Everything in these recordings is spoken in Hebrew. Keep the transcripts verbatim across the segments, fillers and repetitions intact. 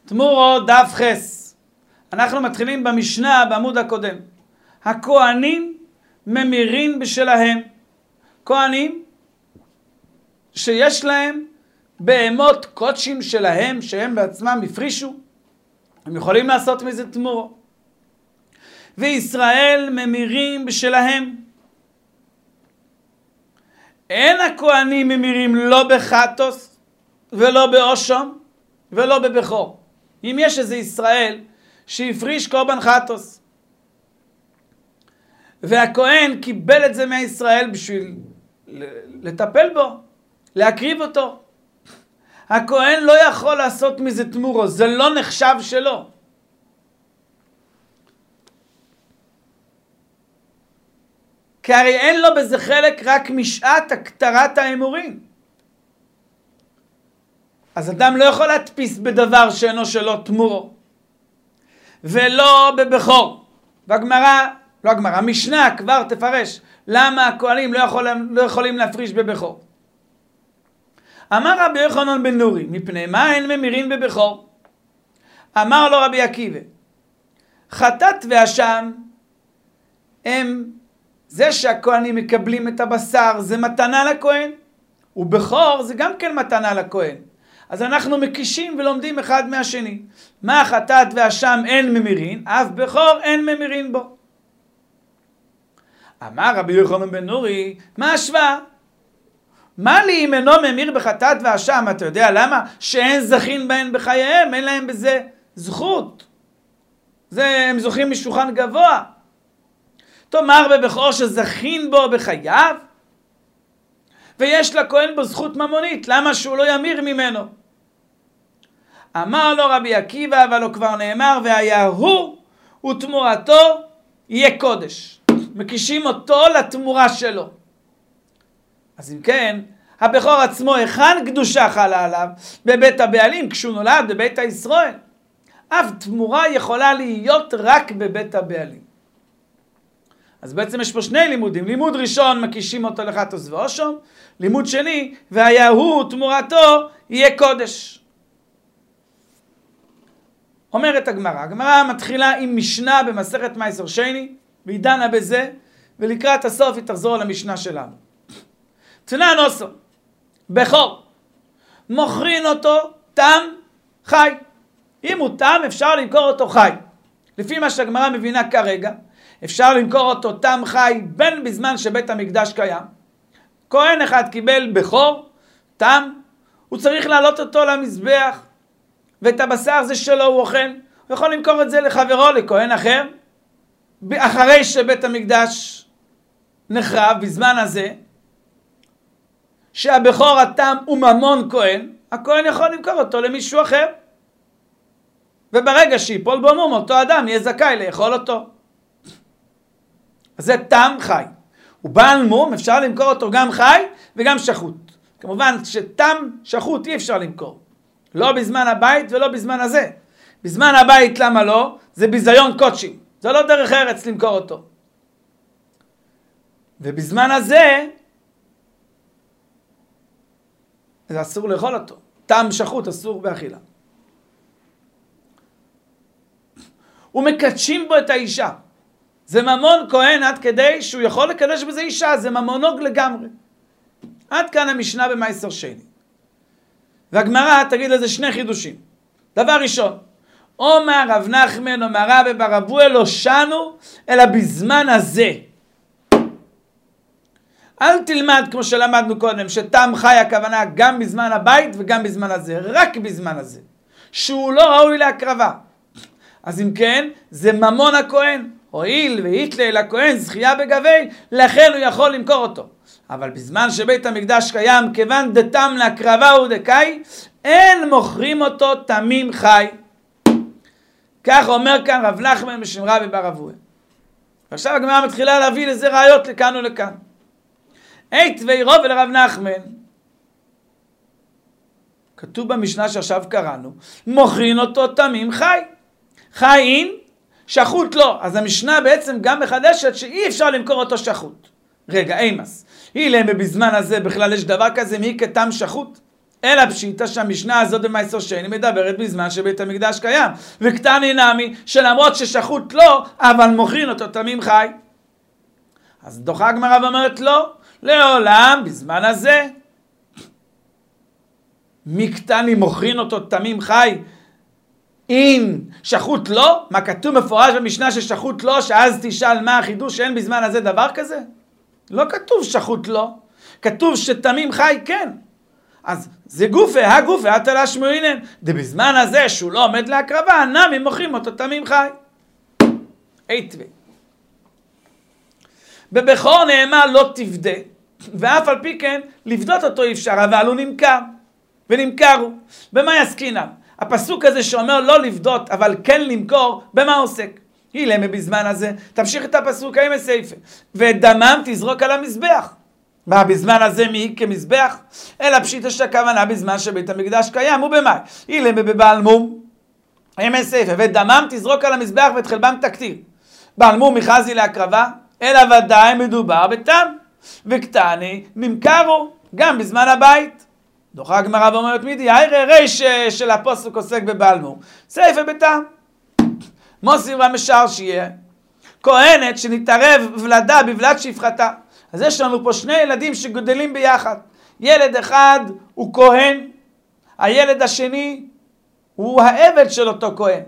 תמורו דף חס. אנחנו מתחילים במשנה בעמוד הקודם. הכהנים ממירים בשלהם. כהנים שיש להם בהמות קודשים שלהם, שהם בעצמם הפרישו, הם יכולים לעשות מזה תמורו. וישראל ממירים בשלהם. אין הכהנים ממירים לא בחטוס ולא באושום ולא בבכור. אם יש איזה ישראל שהפריש קורבן חטוס והכהן קיבל את זה מישראל בשביל לטפל בו, להקריב אותו, הכהן לא יכול לעשות מזה תמורו, זה לא נחשב שלו. כי הרי אין לו בזה חלק רק משעת הקטרת האמורים. אז אדם לא יכול להדפיס בדבר שאינו שלו תמורו. ולא בבכור. והגמרא, לא הגמרא, המשנה כבר תפרש למה הכהנים לא יכולים, לא יכולים להפריש בבכור. אמר רבי יוחנן בן נורי, מפני מה אין ממירים בבכור? אמר לו רבי עקיבא, חטאת ואשם הם, זה שהכהנים מקבלים את הבשר זה מתנה לכהן, ובכור זה גם כן מתנה לכהן. אז אנחנו מקישים ולומדים אחד מהשני. מה חטאת ואשם אין ממירין, אף בכור אין ממירין בו. אמר רבי יוחנן בן נורי, מה השוואה? מה לי אם אינו ממיר בחטאת ואשם? אתה יודע למה? שאין זכין בהן בחייהם, אין להם בזה זכות. זה, הם זוכים משולחן גבוה. תאמר בבכור שזכין בו בחייו, ויש לכהן בו זכות ממונית, למה שהוא לא ימיר ממנו? אמר לו רבי עקיבא, אבל הוא כבר נאמר, והיה הוא ותמורתו יהיה קודש. מקישים אותו לתמורה שלו. אז אם כן, הבכור עצמו, היכן קדושה חלה עליו? בבית הבעלים, כשהוא נולד בבית הישראל. אף תמורה יכולה להיות רק בבית הבעלים. אז בעצם יש פה שני לימודים. לימוד ראשון, מקישים אותו לחטוס ואושום. לימוד שני, והיה הוא תמורתו יהיה קודש. אומרת הגמרא, הגמרא מתחילה עם משנה במסכת מייסר שני, והיא דנה בזה, ולקראת הסוף היא תחזור למשנה שלנו. תנא נוסו, בכור, מוכרין אותו תם חי. אם הוא תם אפשר למכור אותו חי. לפי מה שהגמרא מבינה כרגע, אפשר למכור אותו תם חי בין בזמן שבית המקדש קיים. כהן אחד קיבל בכור, תם, הוא צריך להעלות אותו למזבח, ואת הבשר זה שלו הוא אוכל. הוא יכול למכור את זה לחברו, לכהן אחר, אחרי שבית המקדש נחרב בזמן הזה, שהבכור התם הוא ממון כהן, הכהן יכול למכור אותו למישהו אחר. וברגע שיפול בו מום, אותו אדם יהיה זכאי לאכול אותו. אז זה תם חי. הוא בעל מום, אפשר למכור אותו גם חי וגם שחוט. כמובן שתם שחוט אי אפשר למכור. לא בזמן הבית ולא בזמן הזה. בזמן הבית למה לא? זה ביזיון קודשים. זה לא דרך ארץ למכור אותו. ובזמן הזה, זה אסור לאכול אותו. תם שחוט אסור באכילה. ומקדשים בו את האישה. זה ממון כהן עד כדי שהוא יכול לקדש בזה אישה, זה ממונוג לגמרי. עד כאן המשנה במייסר שני. והגמרא תגיד לזה שני חידושים. דבר ראשון, אומר רב נחמן אומר רבי בר אבוה לא שנו, אלא בזמן הזה. אל תלמד כמו שלמדנו קודם, שתם חי הכוונה גם בזמן הבית וגם בזמן הזה, רק בזמן הזה. שהוא לא ראוי להקרבה. אז אם כן, זה ממון הכהן. הואיל והתלה לכהן זכייה בגבי, לכן הוא יכול למכור אותו. אבל בזמן שבית המקדש קיים, כיוון דתם להקרבה ודקאי, אין מוכרים אותו תמים חי. כך אומר כאן רב נחמן בשם רבי בר אבוה. ועכשיו הגמרא מתחילה להביא לזה ראיות לכאן ולכאן. עת וירוב אל רב נחמן. כתוב במשנה שעכשיו קראנו, מוכרים אותו תמים חי. חיים, שחוט לא. אז המשנה בעצם גם מחדשת שאי אפשר למכור אותו שחוט. רגע, אימס. אילם בזמן הזה בכלל יש דבר כזה, מי כתם שחוט? אלא פשיטה שהמשנה הזאת במייסר שני מדברת בזמן שבית המקדש קיים. וקטני נמי שלמרות ששחוט לא, אבל מוכרין אותו תמים חי. אז דוחה הגמרא ואומרת לא, לעולם בזמן הזה. מקטני מוכרין אותו תמים חי. אם שחוט לא, מה כתוב מפורש במשנה ששחוט לא, שאז תשאל מה החידוש שאין בזמן הזה דבר כזה? לא כתוב שחוט לא, כתוב שתמים חי כן. אז זה גופה, הגופה, התלה שמועינן. בזמן הזה שהוא לא עומד להקרבה, נמי מוכרים אותו תמים חי. היטבי. בבכור נאמר לא תפדה, ואף על פי כן לפדות אותו אי אפשר, אבל הוא נמכר, ונמכרו. במה יסקינם? הפסוק הזה שאומר לא לפדות, אבל כן למכור, במה עוסק? אילמה בזמן הזה, תמשיך את הפסוק, האם הסייפה. ודמם תזרוק על המזבח. מה בזמן הזה מי כמזבח? אלא פשיטה שהכוונה בזמן שבית המקדש קיים, ובמה? אילמה בבעל מום. האם הסייפה, ודמם תזרוק על המזבח ואת חלבם תקטיר. בעל מום מחזי להקרבה, אלא ודאי מדובר בתם. וקטני נמכרו גם בזמן הבית. דוחה הגמרא ואומרת מידי, הירא ריש של הפסוק עוסק בבעל מום. סייפה בתם. מוסיף המשל שיהיה כהנת שנתערב ולדה בבלת שפחתה. אז יש לנו פה שני ילדים שגדלים ביחד. ילד אחד הוא כהן, הילד השני הוא העבד של אותו כהן.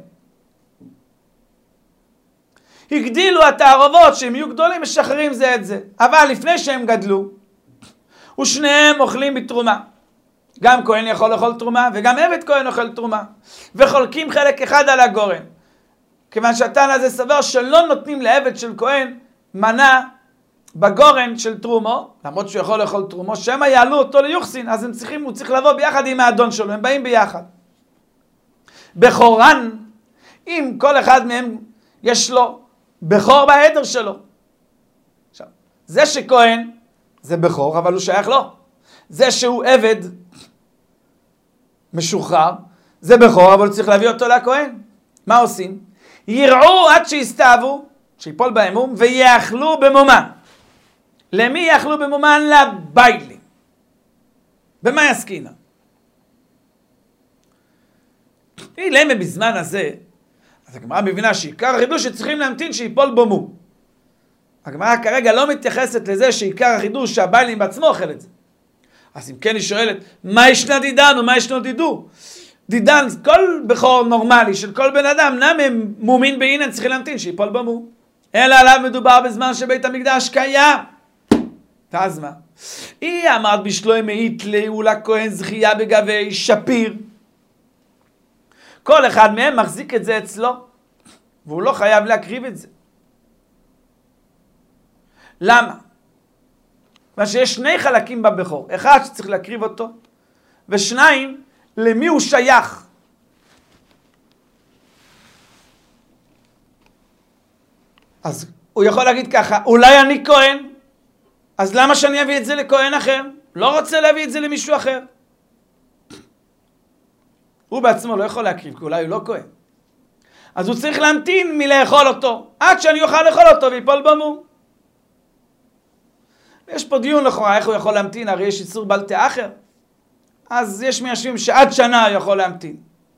הגדילו התערובות שהם יהיו גדולים, משחררים זה את זה. אבל לפני שהם גדלו, ושניהם אוכלים בתרומה. גם כהן יכול לאכול תרומה, וגם עבד כהן אוכל תרומה. וחולקים חלק אחד על הגורן. כיוון שהתנא הזה סבר שלא נותנים לעבד של כהן מנה בגורן של תרומו, למרות שהוא יכול לאכול תרומו, שמה יעלו אותו ליוחסין, אז הם צריכים, הוא צריך לבוא ביחד עם האדון שלו, הם באים ביחד. בכורן, אם כל אחד מהם יש לו בכור בעדר שלו. עכשיו, זה שכהן זה בכור, אבל הוא שייך לו. זה שהוא עבד משוחרר, זה בכור, אבל הוא צריך להביא אותו לכהן. מה עושים? יראו עד שיסתאבו, שיפול באמום, ויאכלו במומן. למי יאכלו במומן? לביילים. במה יסקינה? למה בזמן הזה, אז הגמרא מבינה שעיקר החידוש שצריכים להמתין שיפול בו מום. הגמרא כרגע לא מתייחסת לזה שעיקר החידוש שהביילים בעצמו אוכל את זה. אז אם כן היא שואלת, מה ישנה דידן ומה ישנו דידו? דידן, כל בכור נורמלי של כל בן אדם, נם הם מומין בעינן, צריכים להמתין שיפול בו מום. אלא עליו מדובר בזמן שבית המקדש קיים. אז מה? היא אמרת בשלוי מאית לאו לכהן זכייה בגבי שפיר. כל אחד מהם מחזיק את זה אצלו, והוא לא חייב להקריב את זה. למה? מה שיש שני חלקים בבכור, אחד שצריך להקריב אותו, ושניים, למי הוא שייך. אז הוא יכול להגיד ככה, אולי אני כהן, אז למה שאני אביא את זה לכהן אחר? לא רוצה להביא את זה למישהו אחר. הוא בעצמו לא יכול להקריב, כי אולי הוא לא כהן. אז הוא צריך להמתין מלאכול אותו, עד שאני אוכל לאכול אותו ויפול במו. יש פה דיון לכאורה, איך הוא יכול להמתין, הרי יש איסור בל תאחר. אז יש מיישבים שעד שנה הוא יכול להמתין.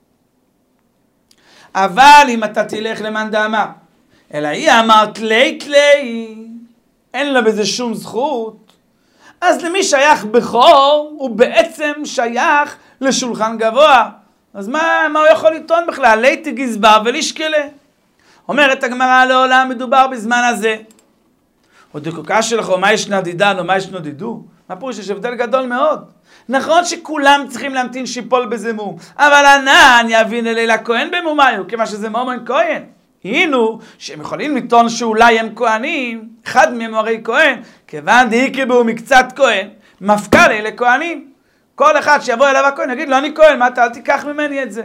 אבל אם אתה תלך למאן דאמר, אלא היא אמרת לי תלי, אין לה בזה שום זכות, אז למי שייך בכור, הוא בעצם שייך לשולחן גבוה. אז מה, מה הוא יכול לטעון בכלל? ליתי גזבר ולשקלה. אומרת הגמרא, לעולם מדובר בזמן הזה. עוד דקוקה שלכו, מה ישנה דידן או מה ישנו דידו? מה פירוש? יש הבדל גדול מאוד. נכון שכולם צריכים להמתין שיפול בזה מום, אבל ענן יבין אלי לכהן במומיו, כיוון שזה מומן כהן. הינו שהם יכולים לטעון שאולי הם כהנים, אחד מהם הרי כהן, כיוון דהיקבו מקצת כהן, מפקל אלה כהנים. כל אחד שיבוא אליו הכהן יגיד לו, אני כהן, מה אתה? אל תיקח ממני את זה.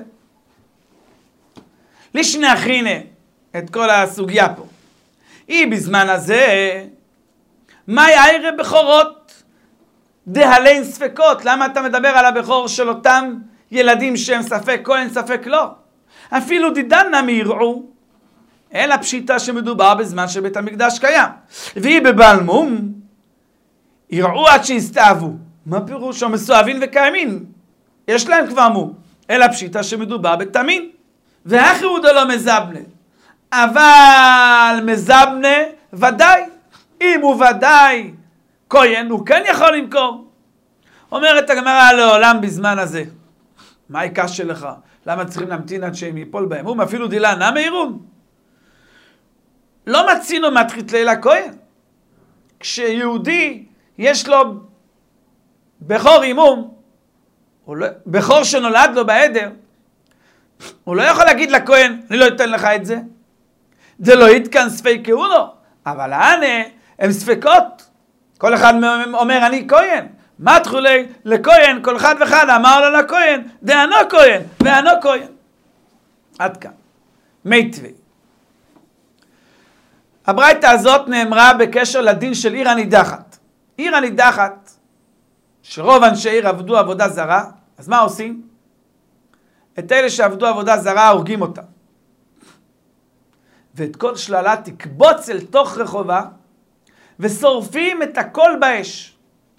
לשני אחינה את כל הסוגיה פה. היא בזמן הזה, מה יעירה בכורות? דהלין ספקות. למה אתה מדבר על הבכור של אותם ילדים שהם ספק כהן, ספק לא? אפילו דידנה מיראו, אלא פשיטה שמדובר בזמן שבית המקדש קיים. והיא בבעל מום, יראו עד שהסתאבו. מה פירוש? הם מסואבים וקיימים. יש להם כבר מום, אלא פשיטה שמדובר בתמין. והאחרו דלא מזבנה, אבל מזבנה ודאי, אם הוא ודאי כהן, הוא כן יכול למכור. אומרת הגמרא לעולם בזמן הזה, מה העיקר שלך? למה צריכים להמתין עד שהם ייפול בהם? הוא אפילו דילה נמי עירום. לא מצינו מתחית לילה כהן. כשיהודי יש לו בכור אימום, לא, בכור שנולד לו בעדר, הוא לא יכול להגיד לכהן, אני לא אתן לך את זה. זה לא יתקן ספקו לו, אבל הנה הם ספקות. כל אחד אומר אני כהן. מה תחולי לכהן, כל אחד ואחד אמר לו לכהן, דענו כהן, וענו כהן. עד כאן. מיטבי. הברייתא הזאת נאמרה בקשר לדין של עיר הנידחת. עיר הנידחת, שרוב אנשי עיר עבדו עבודה זרה, אז מה עושים? את אלה שעבדו עבודה זרה הורגים אותם. ואת כל שללה תקבוץ אל תוך רחובה, ושורפים את הכל באש.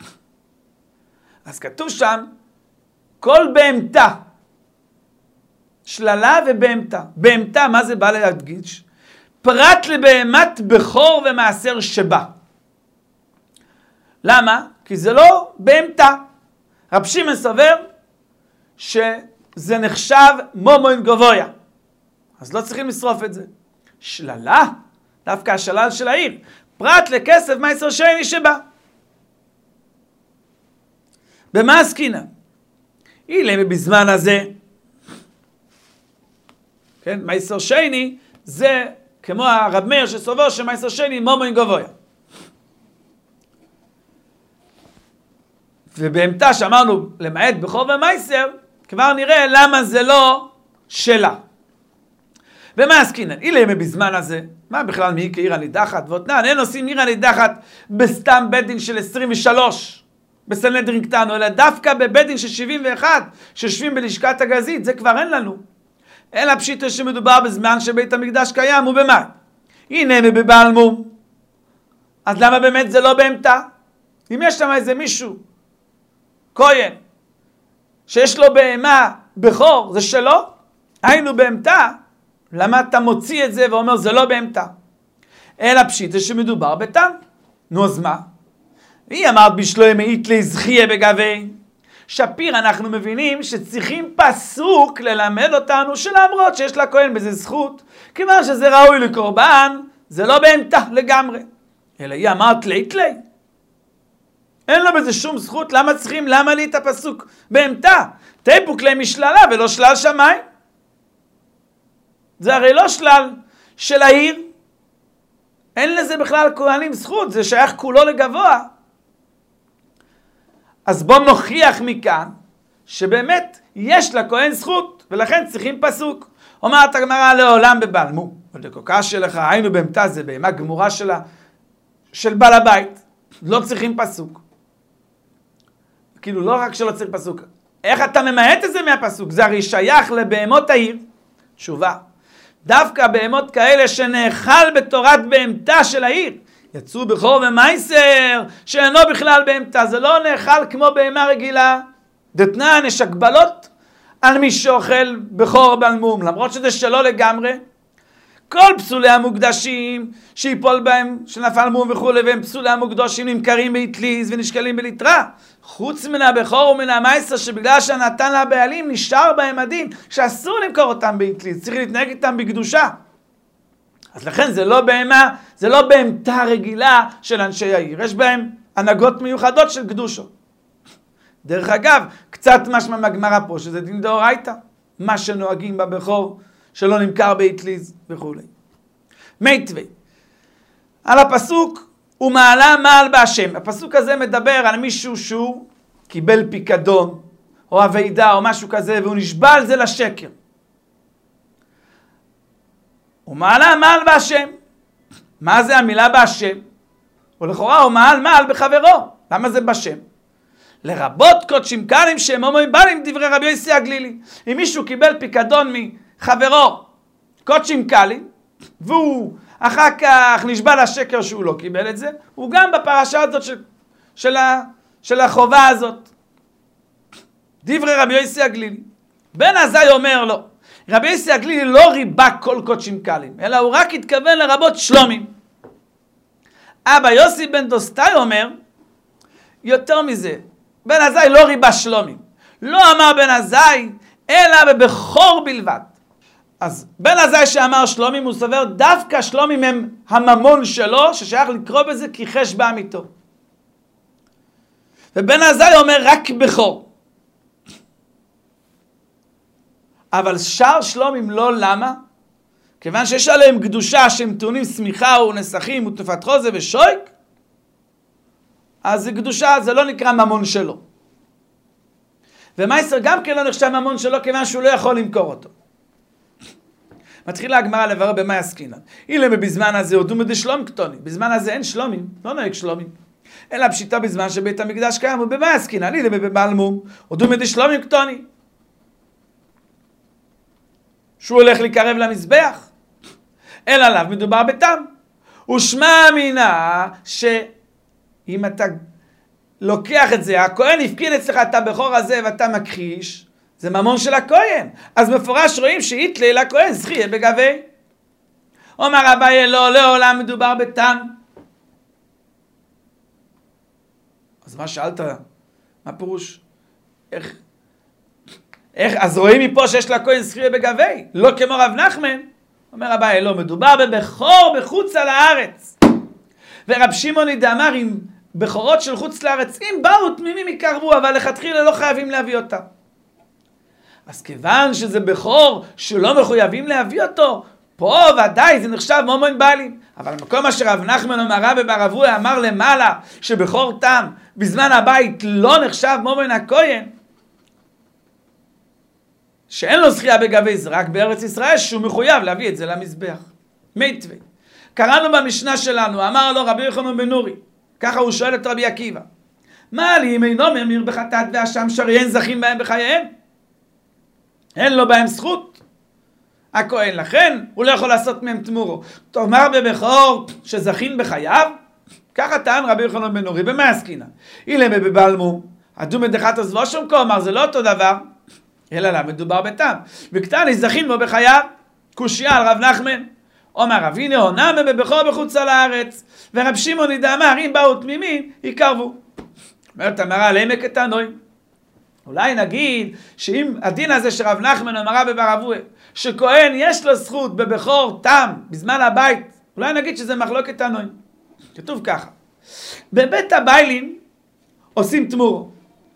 אז כתוב שם, כל בהמתה, שללה ובהמתה. בהמתה, מה זה בא להדגיש? פרט לבהמת בכור ומעשר שבא. למה? כי זה לא בהמתה. רב שמעון סובר שזה נחשב מומוין גבויה. אז לא צריכים לשרוף את זה. שללה, דווקא השלל של העיר. פרט לכסף מעשר שני שבא. במה עסקינן? אילמה בזמן הזה, כן, מעשר שני זה כמו הרב מאיר שסובר שמעשר שני מומוין גבויה. ובהמתה שאמרנו למעט בכור ומעשר, כבר נראה למה זה לא שלה. ומה עסקינן? אילמה בזמן הזה, מה בכלל מי כעיר הנידחת? ואותנן, אין עושים עיר הנידחת בסתם בית דין של עשרים ושלוש, בסנהדרין קטנו, אלא דווקא בבית דין של שבעים ואחת, שיושבים בלשכת הגזית, זה כבר אין לנו. אלא פשיטה שמדובר בזמן שבית המקדש קיים, ובמה? הנה בבעל מום. אז למה באמת זה לא בהמתה? אם יש שם איזה מישהו, כהן, שיש לו בהמה בכור, זה שלו? היינו בהמתה, למה אתה מוציא את זה ואומר זה לא בהמתה? אלא פשיטה שמדובר בתם. נו אז מה? היא אמרת בשלוי מאית להזכיה בגבי. שפיר אנחנו מבינים שצריכים פסוק ללמד אותנו שלמרות שיש לכהן בזה זכות, כיוון שזה ראוי לקורבן, זה לא בהמתה לגמרי. אלא היא אמרת לית לי. אין לו בזה שום זכות, למה צריכים, למה לי את הפסוק בהמתה? תיפוק לי משללה ולא שלל שמיים. זה הרי לא שלל של העיר. אין לזה בכלל כהנים זכות, זה שייך כולו לגבוה. אז בוא נוכיח מכאן שבאמת יש לכהן זכות, ולכן צריכים פסוק. אומרת הגמרא לעולם בבעל מום. ודקוקה שלך, היינו בהמתה, זה בהמה גמורה שלה, של בעל הבית. לא צריכים פסוק. כאילו לא רק שלא צריך פסוק. איך אתה ממעט את זה מהפסוק? זה הרי שייך לבהמות העיר. תשובה. דווקא בהמות כאלה שנאכל בתורת בהמתה של העיר. יצאו בכור ומעשר שאינו בכלל בהמתה. זה לא נאכל כמו בהמה רגילה. דתנן יש הגבלות על מי שאוכל בכור בעל מום. למרות שזה שלו לגמרי. כל פסולי המוקדשים שיפול בהם שנפל מום וכו' והם פסולי המוקדשים נמכרים באטליז ונשקלים בליטרה. חוץ מן הבכור ומן המעשר שבגלל שנתן לבעלים נשאר בהם הדין שאסור למכור אותם באטליז. צריך להתנהג איתם בקדושה. אז לכן זה לא בהמה, זה לא בהמתה רגילה של אנשי העיר. יש בהם הנהגות מיוחדות של קדושו. דרך אגב, קצת משמע מהגמרא פה, שזה דין דאורייתא. מה שנוהגים בבכור שלא נמכר באטליז וכו'. מיטבי. על הפסוק, הוא מעלה מעל בהשם. הפסוק הזה מדבר על מישהו שהוא קיבל פיקדון, או הוידה, או משהו כזה, והוא נשבע על זה לשקר. הוא מעלה מעל בהשם. מה זה המילה בהשם? ולכאורה הוא מעל מעל בחברו. למה זה בשם? לרבות קודשים קלים שהם הומואים בלים דברי רבי יוסי הגלילי. אם מישהו קיבל פיקדון מחברו, קודשים קלים, והוא אחר כך נשבע לשקר שהוא לא קיבל את זה, הוא גם בפרשה הזאת של, של, ה, של החובה הזאת. דברי רבי יוסי הגלילי. בן עזאי אומר לו, רבי יוסי הגלילי לא ריבה כל קודשים קלים, אלא הוא רק התכוון לרבות שלומים. אבא יוסי בן דוסטאי אומר, יותר מזה, בן עזאי לא ריבה שלומים. לא אמר בן עזאי, אלא בבכור בלבד. אז בן עזאי שאמר שלומים, הוא סובר דווקא שלומים הם הממון שלו, ששייך לקרוא בזה כי חש בעמיתו. ובן עזאי אומר רק בכור. אבל שאר שלומים לא, למה? כיוון שיש עליהם קדושה שהם טעונים סמיכה ונסחים ותנופת חוזה ושויק, אז זה קדושה, זה לא נקרא ממון שלו. ומייסר גם כן לא נחשב ממון שלו, כיוון שהוא לא יכול למכור אותו. מתחילה הגמרא לברר במה עסקינן. אילמה בזמן הזה הודו מדי שלום קטוני. בזמן הזה אין שלומים, לא נוהג שלומים. אלא פשיטה בזמן שבית המקדש קיים, ובמה עסקינן? אילמה בבעל מום, הודו מדי שלומים קטוני. שהוא הולך לקרב למזבח. אלא עליו מדובר בתם. ושמע מינה שאם אתה לוקח את זה, הכהן הפקין אצלך את הבכור הזה ואתה מכחיש, זה ממון של הכהן. אז מפורש רואים שהיתלה לכהן זכייה בגבי. אומר אביי לא, לעולם מדובר בתם. אז מה שאלת? מה פירוש? איך? איך? אז רואים מפה שיש לכהן זכייה בגבי. לא כמו רב נחמן. אומר אביי לא, מדובר בבכור בחוץ על הארץ. ורב שמעוני דאמר אם בכורות של חוץ לארץ, אם באו תמימים יקרבו, אבל לכתחילה לא חייבים להביא אותם. אז כיוון שזה בכור שלא מחויבים להביא אותו, פה ודאי זה נחשב מומון בעלים. אבל במקום אשר רב נחמן אומר רבי בר אבויה אמר למעלה שבכור תם בזמן הבית לא נחשב מומון הכהן, שאין לו זכייה בגבי, זה רק בארץ ישראל שהוא מחויב להביא את זה למזבח. מיטבי. קראנו במשנה שלנו, אמר לו רבי יוחנן בן נורי, ככה הוא שואל את רבי עקיבא, מה לי אם אינו ממיר בחטאת ואשם שרי אין זכים בהם בחייהם? אין לו בהם זכות. הכהן לכן הוא לא יכול לעשות מהם תמורו. תאמר בבכור שזכין בחייו? ככה טען רבי יוחנן בן נורי. במה עסקינן? אילמה בבעל מום, הדום מדחת עזבו שום כומר, זה לא אותו דבר. אלא לה מדובר בתם. וקטני זכין בו בחייו. קושיה על רב נחמן. אומר רב הנה הונם בבכור בחוץ על הארץ. ורב שמעוני דאמר אם באו תמימים יקרבו. אומרת המרא לעמק התנוי. אולי נגיד שאם הדין הזה שרב נחמן אמרה בבר אבויה, שכהן יש לו זכות בבכור תם בזמן הבית, אולי נגיד שזה מחלוקת תנוי. כתוב ככה, בבית הביילים עושים תמורו,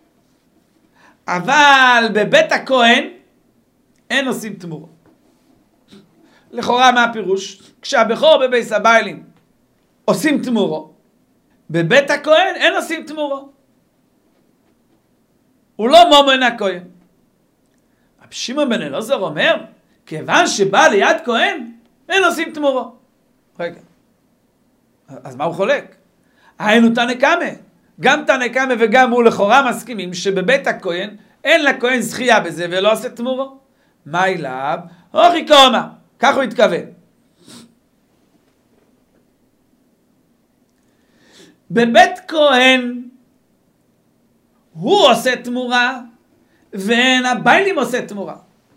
אבל בבית הכהן אין עושים תמורו. לכאורה מה הפירוש? כשהבכור בבית הביילים עושים תמורו, בבית הכהן אין עושים תמורו. הוא לא מומון הכהן. רב שמעון בן אלעזר אומר, כיוון שבא ליד כהן, אין עושים תמורו. רגע, אז מה הוא חולק? היינו תנא קמא. גם תנא קמא וגם הוא לכאורה מסכימים שבבית הכהן, אין לכהן זכייה בזה ולא עושה תמורו. מה אליו? אוכי קומא. כך הוא התכוון. בבית כהן, הוא עושה תמורה, ואין הביילים עושה תמורה.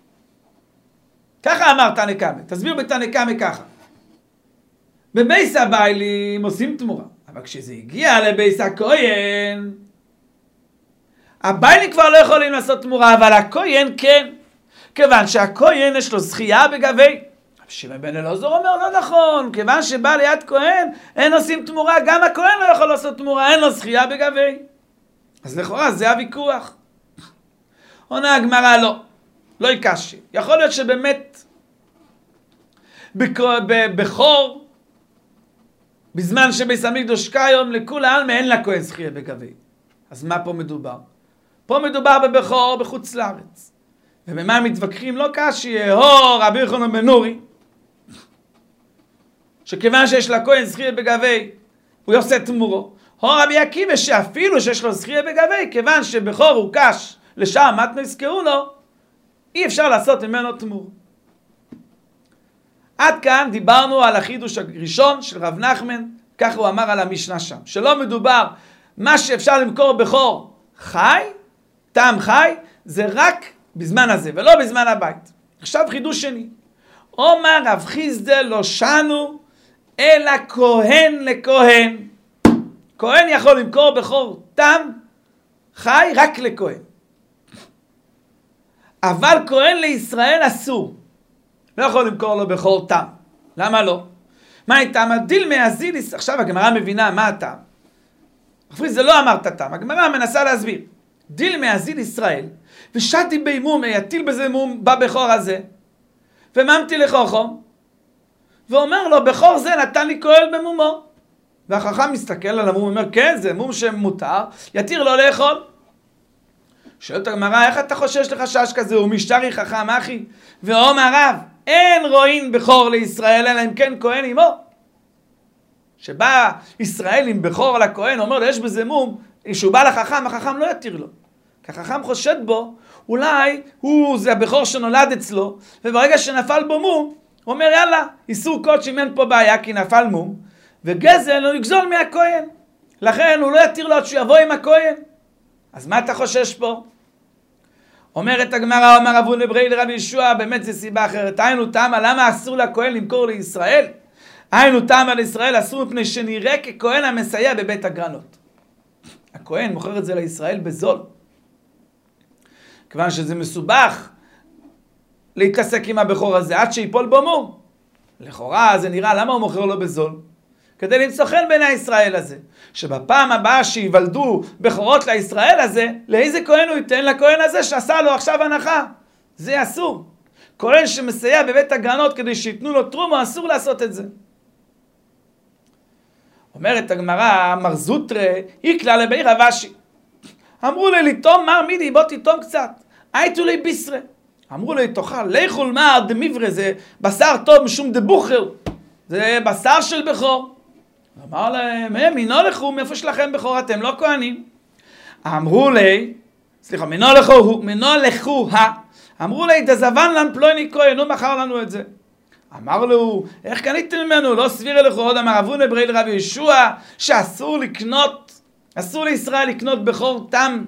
ככה אמר תנא קמא. תסביר בתנא קמא ככה. בבייס הביילים עושים תמורה. אבל כשזה הגיע לבייס הכהן, הביילים כבר לא יכולים לעשות תמורה, אבל הכהן כן. כיוון שהכהן יש לו זכייה בגבי. שמעון בן אלעזר אומר לא נכון. כיוון שבא ליד כהן, אין עושים תמורה. גם הכהן לא יכול לעשות תמורה, אין לו זכייה בגבי. אז לכאורה זה הוויכוח. עונה הגמרא לא, לא יקשי. יכול להיות שבאמת בכור, בזמן שבית המקדש קיים לכולי עלמא אין לכהן זכייה בגבי. אז מה פה מדובר? פה מדובר בבכור בחוץ לארץ. ובמה מתווכחים? לא קשי, הו רבי יוחנן בן נורי, שכיוון שיש לכהן זכייה בגבי, הוא עושה תמורו. הו רבי עקיבא שאפילו שיש לו זכייה בגבי, כיוון שבכור הוא קש לשם מתנו יזכרו לו, אי אפשר לעשות ממנו תמור. עד כאן דיברנו על החידוש הראשון של רב נחמן, כך הוא אמר על המשנה שם, שלא מדובר מה שאפשר למכור בכור חי, טעם חי, זה רק בזמן הזה, ולא בזמן הבית. עכשיו חידוש שני. אומר רב חיסדא לא שנו, אלא כהן לכהן. כהן יכול למכור בכור תם חי רק לכהן. אבל כהן לישראל אסור. לא יכול למכור לו בכור תם. למה לא? מה איתם? דיל מהזיל, עכשיו הגמרא מבינה מה הטעם. אפילו זה לא אמרת טעם, הגמרא מנסה להסביר. דיל מהזיל ישראל, ושתי בי מום, יטיל בזה מום בבכור הזה, וממתי לכוחו, ואומר לו, בכור זה נתן לי כהן במומו. והחכם מסתכל על המום, אומר, כן, זה מום שמותר, יתיר לו לאכול. שואלת הגמרא, איך אתה חושש לחשש כזה? הוא משטרי חכם, אחי. ואומר רב, אין רואים בכור לישראל, אלא אם כן כהן עמו. שבא ישראל עם בכור על הכהן, אומר לו, יש בזה מום, שהוא בא לחכם, החכם לא יתיר לו. כי החכם חושד בו, אולי הוא, זה הבכור שנולד אצלו, וברגע שנפל בו מום, הוא אומר, יאללה, איסור קודש אם אין פה בעיה, כי נפל מום, וגזל הוא יגזול מהכהן. לכן הוא לא יתיר לו עד שהוא יבוא עם הכהן. אז מה אתה חושש פה? אומרת הגמרא, אומר רב הונא ברי לרבי ישוע, באמת זה סיבה אחרת. היינו תמה, למה אסור לכהן למכור לישראל? היינו תמה לישראל, אסור מפני שנראה ככהן המסייע בבית הגרנות. הכהן מוכר את זה לישראל בזול. כיוון שזה מסובך להתעסק עם הבכור הזה, עד שיפול בו מום. לכאורה זה נראה, למה הוא מוכר לו בזול? כדי למצוא חן בין הישראל הזה. שבפעם הבאה שיוולדו בכורות לישראל הזה, לאיזה כהן הוא ייתן? לכהן הזה שעשה לו עכשיו הנחה. זה אסור. כהן שמסייע בבית הגרנות כדי שיתנו לו תרומו, אסור לעשות את זה. אומרת הגמרא, מר זוטרה, איקלה לבי רב אשי. אמרו לי, ליתום מר מידי, בוא תיתום קצת. הייתו לי בישרה. אמרו לי, תאכל, לאכול מר דמיברה, זה בשר טוב משום דבוכר. זה בשר של בכור. אמר להם, הם, מינו לכו, מאיפה שלכם בכור? אתם לא כהנים. אמרו לי, סליחה, מינו לכו, מינו לכו, אמרו לי, דזבן לן פלויני כהן, הוא מכר לנו את זה. אמר לו, איך קניתם ממנו? לא סביר אליכו עוד, אמר רב הונא ברי לרבי ישוע, שאסור לקנות, אסור לישראל לקנות בכור תם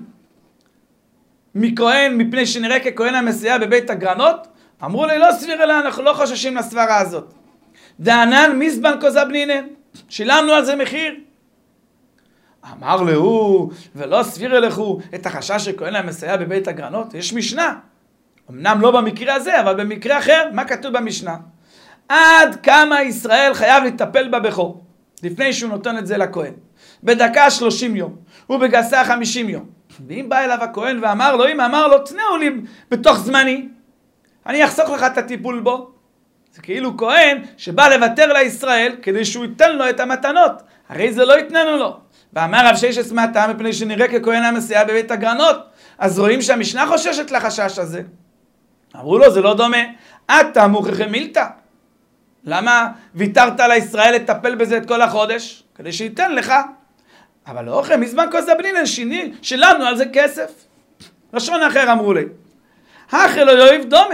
מכהן, מפני שנראה ככהן המסייע בבית הגרנות. אמרו לי, לא סביר אליה, אנחנו לא חוששים לסברה הזאת. דענן מזבן כוזבנינן, שילמנו על זה מחיר. אמר לו, ולא סביר אליכו את החשש שכהן המסייע בבית הגרנות. יש משנה, אמנם לא במקרה הזה, אבל במקרה אחר. מה כתוב במשנה? עד כמה ישראל חייב לטפל בבכור לפני שהוא נותן את זה לכהן? בדקה שלושים יום ובגסה חמישים יום. ואם בא אליו הכהן ואמר לו, אם אמר לו, תנאו לי בתוך זמני, אני אחסוך לך את הטיפול בו. זה כאילו כהן שבא לוותר לישראל כדי שהוא ייתן לו את המתנות. הרי זה לא יתננו לו. ואמר רב ששת מהטעם מפני שנראה ככהן המסייע בבית הגרנות. אז רואים שהמשנה חוששת לחשש הזה. אמרו לו, זה לא דומה. אתה מוכרחם מילתא. למה ויתרת לישראל לטפל בזה את כל החודש? כדי שייתן לך. אבל לא אוכל, מזמן כוזבנינן, שיני, שלנו על זה כסף. לשון אחר אמרו לי. הכי לא יאהב דומה.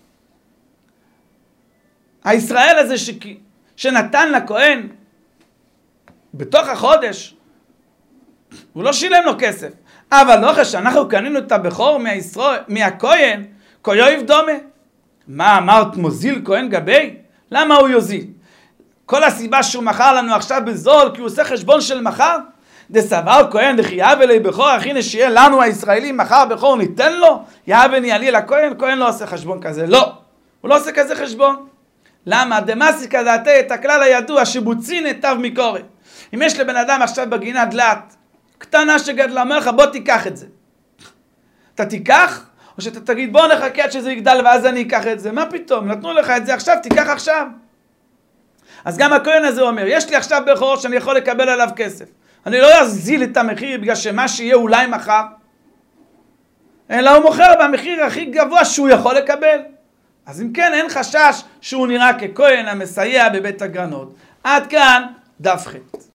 הישראל הזה ש... שנתן לכהן בתוך החודש, הוא לא שילם לו כסף. אבל לא חשב שאנחנו קנינו את הבכור מהישראל, מהכהן, כה יאהב דומה. מה אמרת, מוזיל כהן גבי? למה הוא יוזיל? כל הסיבה שהוא מכר לנו עכשיו בזול, כי הוא עושה חשבון של מחר? דסבר כהן דחייב אלי בכור, אחי נשיהיה לנו הישראלים מחר בכור ניתן לו? יאבן יעלי לכהן, כהן לא עושה חשבון כזה. לא, הוא לא עושה כזה חשבון. למה? דמאסיקא דעתי את הכלל הידוע שבוצין היטב מקורא. אם יש לבן אדם עכשיו בגינה דלת קטנה שגדלה, אומר לך בוא תיקח את זה. אתה תיקח? או שאתה תגיד בוא נחכה עד שזה יגדל ואז אני אקח את זה. מה פתאום? נתנו לך את זה עכשיו, תיקח עכשיו. אז גם הכהן הזה אומר, יש לי עכשיו בכור שאני יכול לקבל עליו כסף. אני לא אזיל את המחיר בגלל שמה שיהיה אולי מחר. אלא הוא מוכר במחיר הכי גבוה שהוא יכול לקבל. אז אם כן, אין חשש שהוא נראה ככהן המסייע בבית הגרנות. עד כאן דף ח'.